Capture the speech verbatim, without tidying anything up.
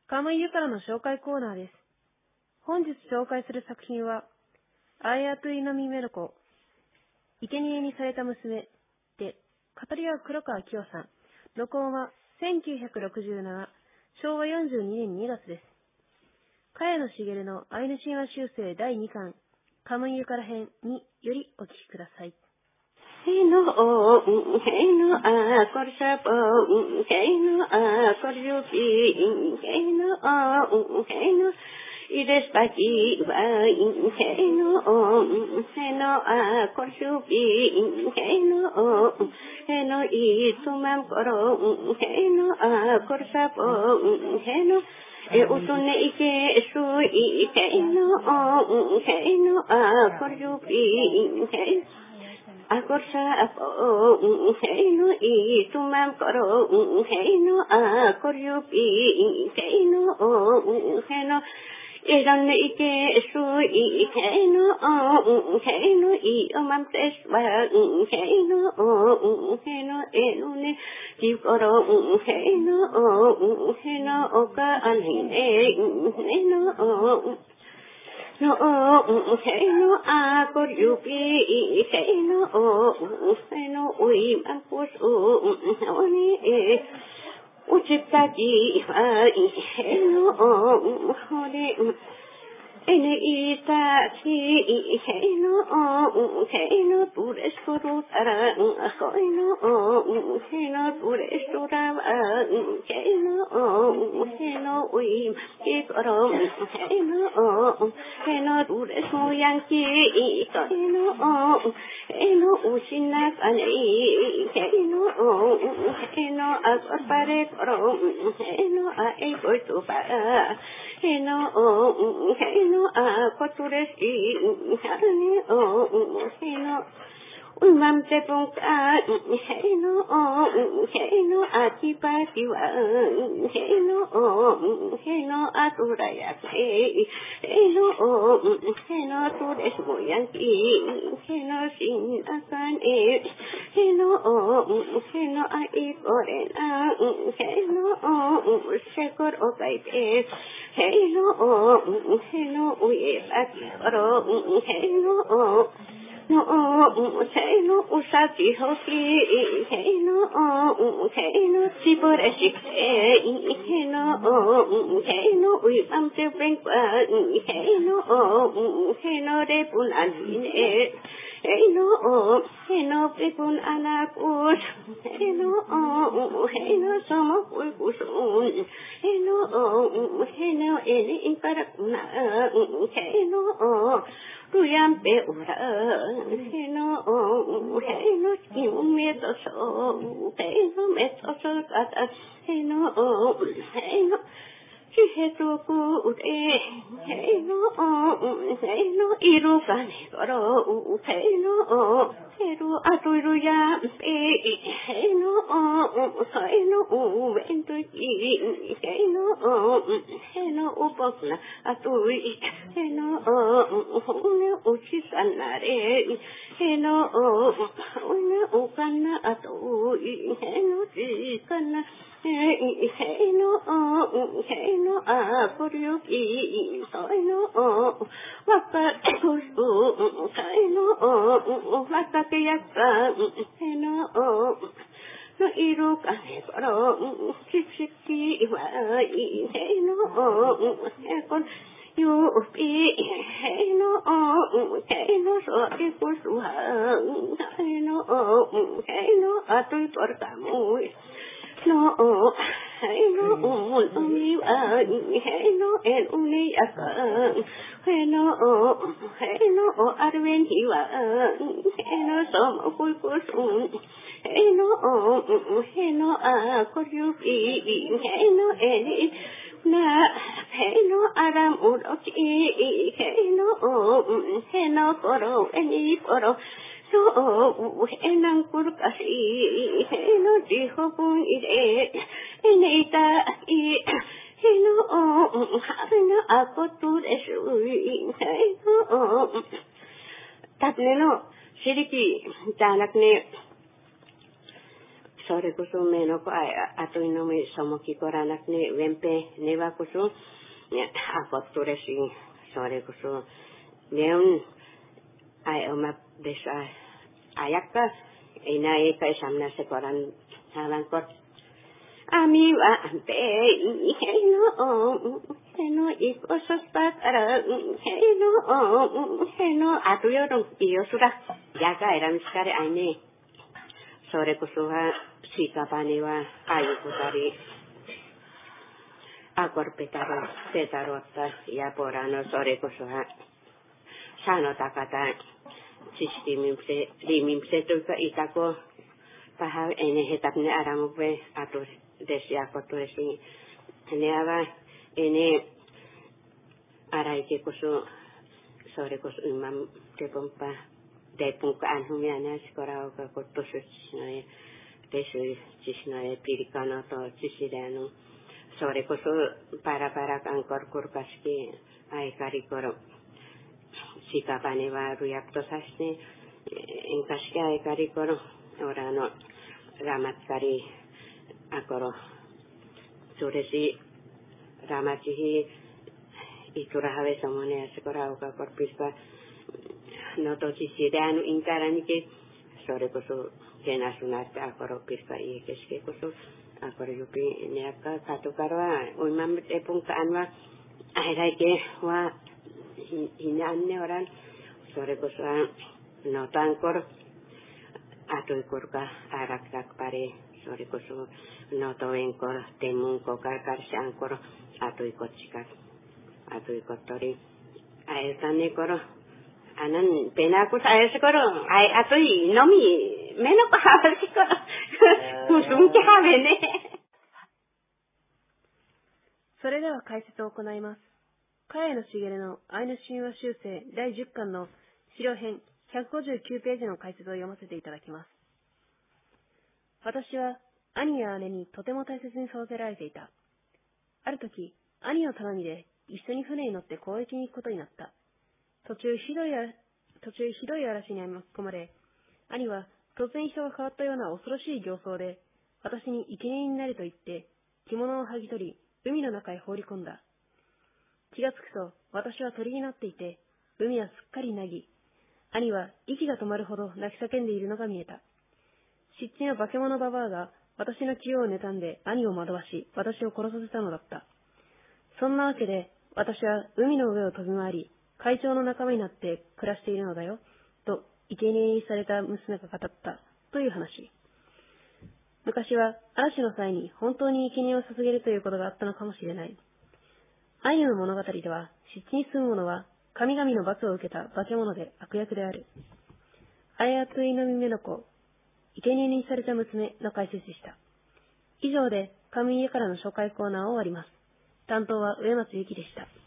カムイユからの紹介コーナーです。本日紹介する作品は、アイアトゥイノミメロコ、生贄にされた娘で、語り合う黒川清さん。録音はせんきゅうひゃくろくじゅうなな、しょうわよんじゅうにねんにがつです。茅野茂のアイヌ神話修正だいにかん、カムイユから編によりお聞きください。 Heno o heno a korsapo heno a korjupi heno o heno idespaki va heno o heno a korjupi heno o heno I tumam koro heno a korsapo heno e utune ike su I heno o heno a korjupi heno Akorsa apo heno I tumam koro heno a korjupi heno o heno iran ike su I heno o heno I omam teswa heno o heno enune jikoro heno o heno oka anine heno o No, heno a korjupi heno o heno ui mampus o ni e uchiptaki heno o hore ene ita ki heno o heno pures kuru tara heno o heno pures tura heno o heno ui ki koro heno o heno pures moyang ki heno o heno usina kanei heno o heno akor pare koro heno a e koitu pa heno o heno a kotures I hane o heno umam te pongka heno o heno a tipa tiwa heno o heno a turaya heno o heno tures moyang ki heno sin akan e heno o heno a ikorena heno o sekor o kaipe heno o heno uye akoro heno o no o heno usati hoki heno o heno siporeshik heno o heno uy amte brengpa heno o heno de punanine heno o heno prepun anakut heno o heno somokul kusun heno o heno ene inkarakuna heno o Ruyam pe ura heno o heno kiumeto so heno meto so kata heno o heno Chihetu kure heno o heno irukane koro heno o heno atuiru ya pe heno o heno u ventu ki heno o heno upokna atui heno o hune uchisanare heno o hune ukana atui heno chikana heno o heno a korjupi heno o waka kusu heno o waka kiyaka heno o no iru kane koro chipsiki wa heno o ekon yupi heno o heno so ikusu heno o heno atui portamu no heno umi heno en umi aka heno heno arwen hiwa heno som kulkusun heno heno a korjupi heno eni na heno aram uroki heno heno koro eni koro So, enang kurkasi, heno dihopun ide, enita I, heno hano ako turesu, heno tapne no, siriki janak ne それこそめのこああといのめそもきこらなくねウェンペねわこそあこっとれしそれこそねんあいおまでさあやかいないかいさんなせこらんはわんこAmi wa be heno heno iko sospa para heno heno atu yo dong iyo sudah jaga era miskare ane sore kusuha sikapane wa ayu kutari akor petaro petarota ya porano sore kusuha sano takata sistemimse limimse tu ka itako paha ene hetapne aramu pe atur Desi ako to esi ene aba ene arai ke koso sore koso imam te pompa de punka anhumi ana skora o ka koto shisnoe desu shisnoe pirikano to shisiranu sore koso para para kankor kurkaski ai karikoro sikapane wa ruyak to sasne enkaski ai karikoro orano ramat kari akoro suresi ramachihi iturahave samone askora oka korpispa noto chisidanu inkarani ke sore koso kena sunata akoro pispa i keske koso akoro yupi neaka katukarwa uimam epung kaanwa airai ke wa hinanne oran sore koso noto angkor ato ikorka arak tak pare sore koso noto engkor temung kokar karsi angkor ato ikot sikar ato ikot tori air tane koro anan penaku saya sekoro ai ato i nomi menok hawa sikoro kusum ke have ne それでは解説を行います。茅野茂のアイヌ神話修正だいじゅっかんの資料編ひゃくごじゅうきゅうページの解説を読ませていただきます。私は兄や姉にとても大切に育てられていた。ある時、兄の頼みで一緒に船に乗って交易に行くことになった。途中ひどいあ、途中ひどい嵐に巻き込まれ、兄は突然人が変わったような恐ろしい形相で、私に生贄になれと言って、着物を剥ぎ取り、海の中へ放り込んだ。気がつくと、私は鳥になっていて、海はすっかりなぎ、兄は息が止まるほど泣き叫んでいるのが見えた。湿地の化け物ババアが私の気を妬んで兄を惑わし、私を殺させたのだった。そんなわけで、私は海の上を飛び回り、海鳥の仲間になって暮らしているのだよ、と生贄にされた娘が語ったという話。昔は嵐の際に本当に生贄を捧げるということがあったのかもしれない。アイヌの物語では、湿地に住む者は神々の罰を受けた化け物で悪役である。アヤトイノミメノコ、生贄にされた娘の解説でした。以上で、神家からの紹介コーナーを終わります。担当は上松ゆきでした。